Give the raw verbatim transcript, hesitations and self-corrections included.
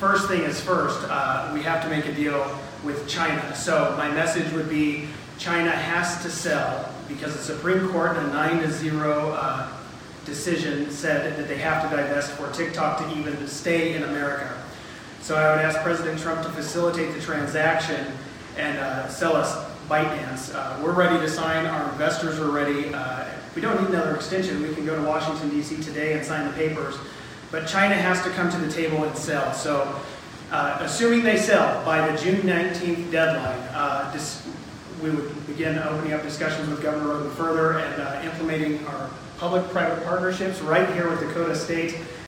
first thing is first, uh, we have to make a deal with China. So my message would be China has to sell, because the Supreme Court in a nine to zero uh, decision said that they have to divest for TikTok to even stay in America. So I would ask President Trump to facilitate the transaction and uh, sell us ByteDance. Uh, we're ready to sign. Our investors are ready. Uh, we don't need another extension. We can go to Washington, D C today and sign the papers. But China has to come to the table and sell. So uh, assuming they sell by the June nineteenth deadline, uh, this, we would begin opening up discussions with Governor Roden further and uh, implementing our public-private partnerships right here with Dakota State.